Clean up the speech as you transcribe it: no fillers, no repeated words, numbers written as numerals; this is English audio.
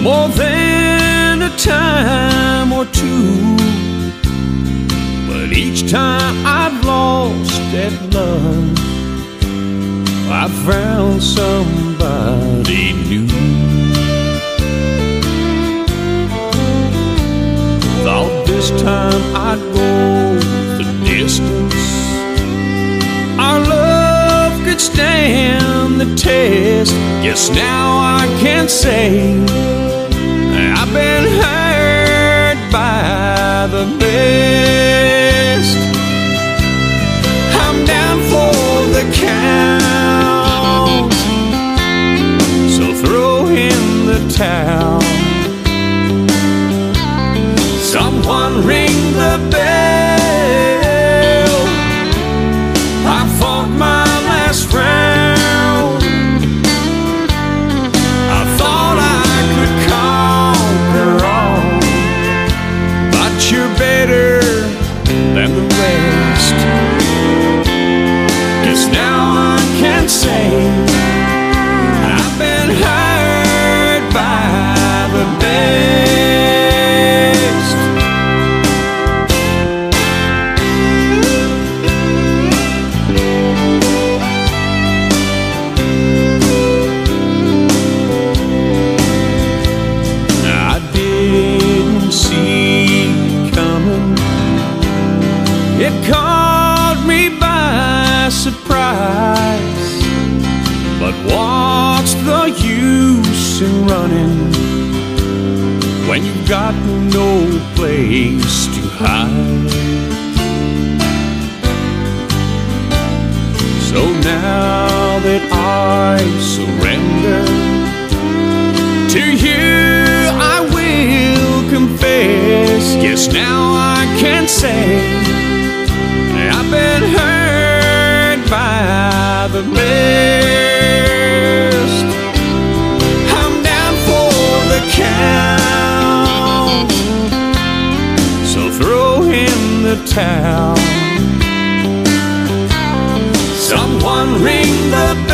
more than a time or two. But each time I've lost at love, I found somebody new. Thought this time I'd go the distance. Our love could stand the test. Guess now I can say I've been hurt by the best. I'm down for the count, so throw in the towel. Someone ring the bell. I fought my last round. I thought I could conquer all, but you're better than the rest. Guess now I can say I've been hurt by the best. It caught me by surprise, but what's the use in running when you've got no place to hide? So now that I surrender to you, I will confess. Yes, now I can say I've been hurt by the best. I'm down for the count, so throw in the towel. Someone ring the bell.